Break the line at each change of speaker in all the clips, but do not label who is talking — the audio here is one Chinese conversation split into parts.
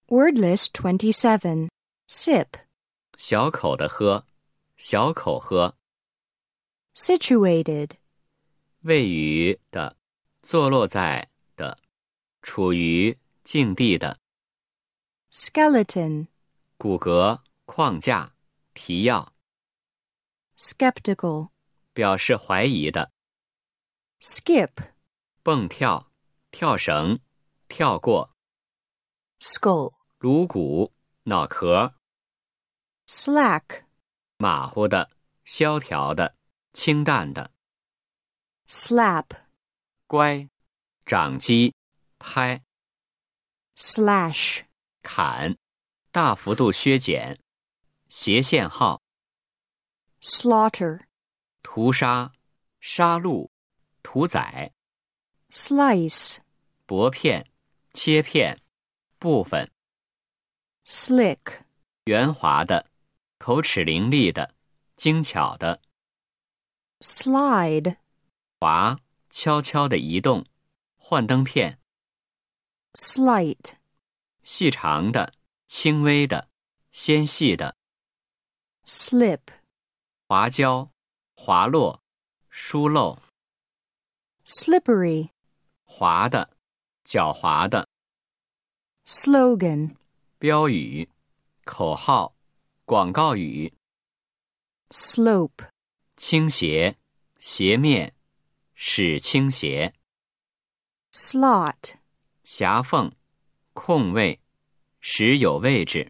Word list 27. Sip.
小口的喝，小口喝。
Situated.
位于的，坐落在的，处于境地的。
Skeleton.
骨骼、框架、提要。
Skeptical.
表示怀疑的。
Skip.
蹦跳、跳绳、跳过。
Skull.
颅骨、脑壳。
Slack.
马虎的、萧条的、清淡的。
Slap.
乖、掌击、拍。
Slash.
砍、大幅度削减。斜线号。
Slaughter.
屠杀、杀戮、屠宰。
Slice.
薄片、切片、部分。
Slick.
圆滑的、口齿伶俐的、精巧的。
Slide.
滑、悄悄地移动。幻灯片。
Slight.
细长的、轻微的、纤细的。
Slip.
滑胶、滑落、疏漏。
Slippery.
滑的、狡猾的。
Slogan.
标语、口号、广告语。
Slope.
倾斜、斜面、使倾斜。
Slot.
狭缝、空位、使有位置。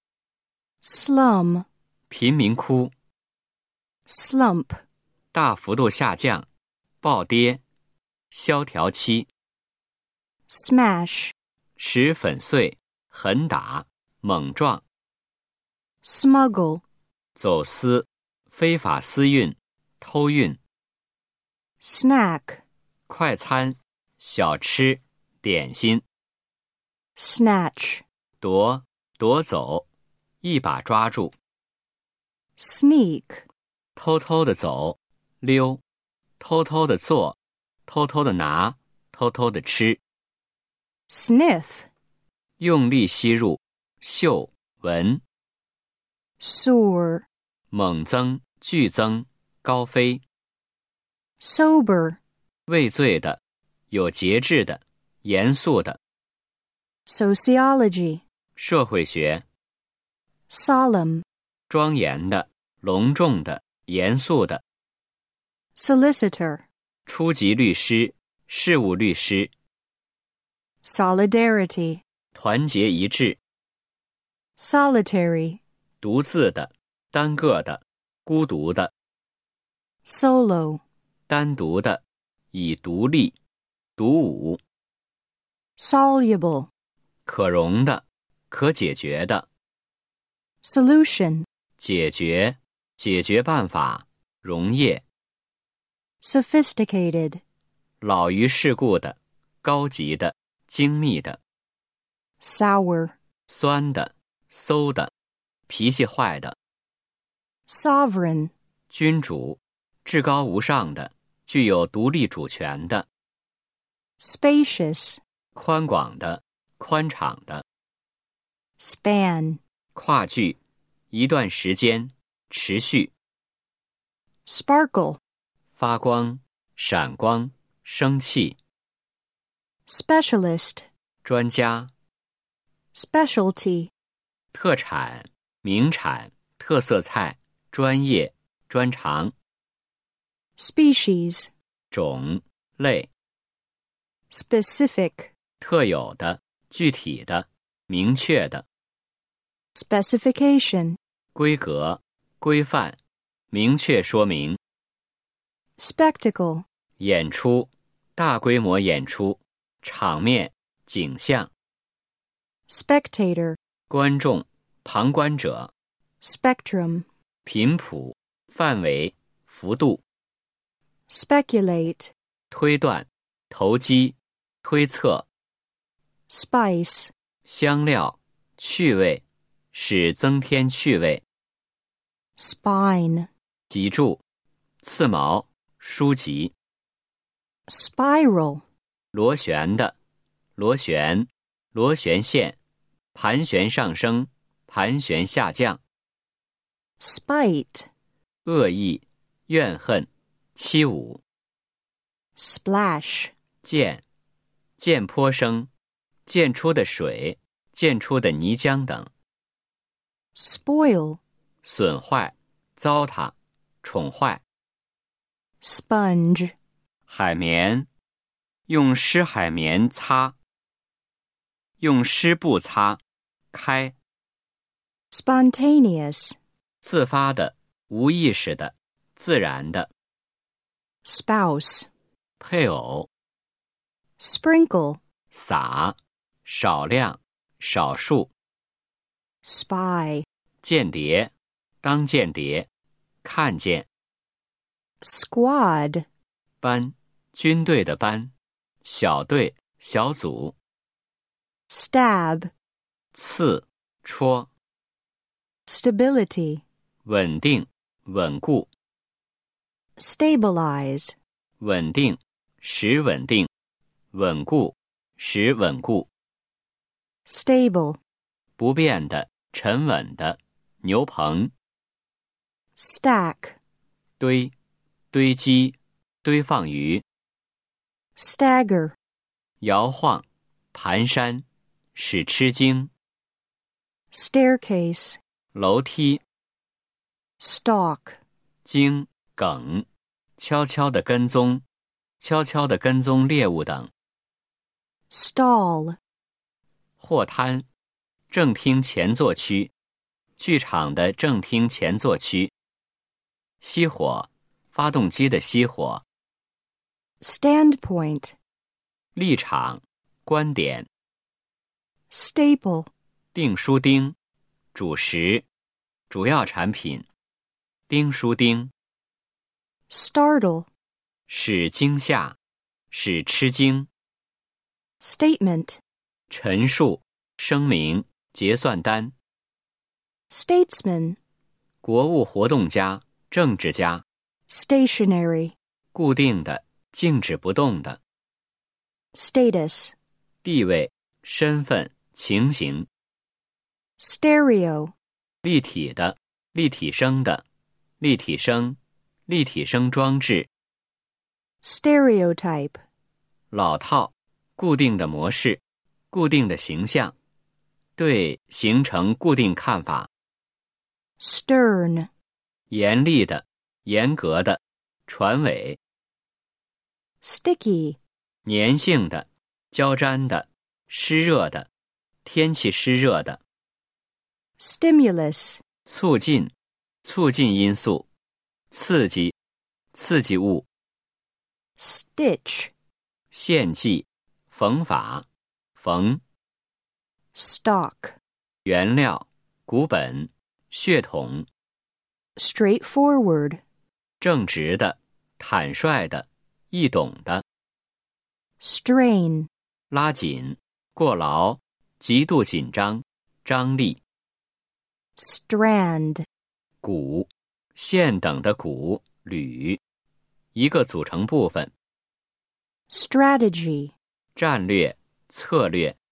Slum.
贫民窟。
Slump.
大幅度下降、暴跌、萧条期。
Smash.
使粉碎、狠打、猛撞。
Smuggle.
走私、非法私运、偷运。
Snack.
快餐、小吃、点心。
Snatch.
夺走，一把抓住。
Sneak.
偷偷的走，溜，偷偷的做，偷偷的拿，偷偷的吃。
Sniff.
用力吸入，嗅，闻。
Soar.
猛增、剧增、高飞。
Sober.
畏罪的，有节制的，严肃的。
Sociology.
社会学。
Solemn.
庄严的，隆重的，严肃的。
Solicitor.
初级律师，事务律师。
Solidarity.
团结一致。
Solitary.
独自的，单个的，孤独的。
Solo.
单独的，以独立，独舞。
Soluble.
可溶的，可解决的。
Solution.
解决办法，溶液。
Sophisticated.
老于世故的，高级的，精密的。
Sour.
酸的，馊的，脾气坏的。
Sovereign.
君主，至高无上的，具有独立主权的。
Spacious.
宽广的，宽敞的。
Span.
跨距，一段时间，持续。
Sparkle.
发光、闪光、生气。
Specialist.
专家。
Specialty.
特产、名产、特色菜、专业、专长。
Species.
种类。
Specific.
特有的、具体的、明确的。
Specification.
规格、规范、明确说明。
Spectacle.
演出、大规模演出、场面、景象。
Spectator.
观众、旁观者。
Spectrum.
频谱、范围、幅度。
Speculate.
推断、投机、推测。
Spice.
香料、趣味，使增添趣味。
Spine.
脊柱、刺毛、书籍。
Spiral.
螺旋的，螺旋、螺旋线、 盘旋上升，盘旋下降。
spite,
恶意、怨恨、欺侮。
splash,
溅，溅坡声，溅出的水，溅出的泥浆等。
spoil,
损坏、糟蹋、宠坏。
sponge,
海绵，用湿海绵擦，用湿布擦，开。
spontaneous,
自发的，无意识的，自然的。
spouse,
配偶。
sprinkle,
撒，少量，少数。
spy,
间谍，当间谍，看见。
squad,
班，军队的班，小队，小组。
stab,
刺，戳。
stability,
稳定，稳固。
stabilize,
稳定，使稳定，稳固，使稳固。
stable,
不变的，沉稳的，牛棚。
stack,
堆，堆积，堆放于。
stagger,
摇晃，蹒跚，使吃惊。
staircase,
楼梯。
stalk,
茎，梗，悄悄地跟踪，悄悄地跟踪猎物等。
stall,
货摊，正厅前座区，剧场的正厅前座区。熄火，发动机的熄火。
standpoint,
立场，观点。
staple,
订书钉，主食，主要产品。钉书钉。
startle,
使惊吓，使吃惊。
statement,
陈述，声明，结算单。
statesman,
国务活动家，政治家。
stationary,
固定的，静止不动的。
status,
地位，身份，情形。
stereo,
立体的，立体声的，立体声，立体声装置。
stereotype,
老套，固定的模式，固定的形象，对形成固定看法。
stern,
严厉的，严格的，船尾。
sticky,
粘性的，交粘的，湿热的，天气湿热的。
stimulus,
促进，促进因素，刺激，刺激物。
stitch,
献祭，缝法，缝。
stock,
原料，骨本，血统。
straightforward,
正直的，坦率的，易懂的。
strain,
拉紧，过劳，极度紧张，张力。
strand,
骨，线等的骨，铝，一个组成部分。
strategy,
战略，策略，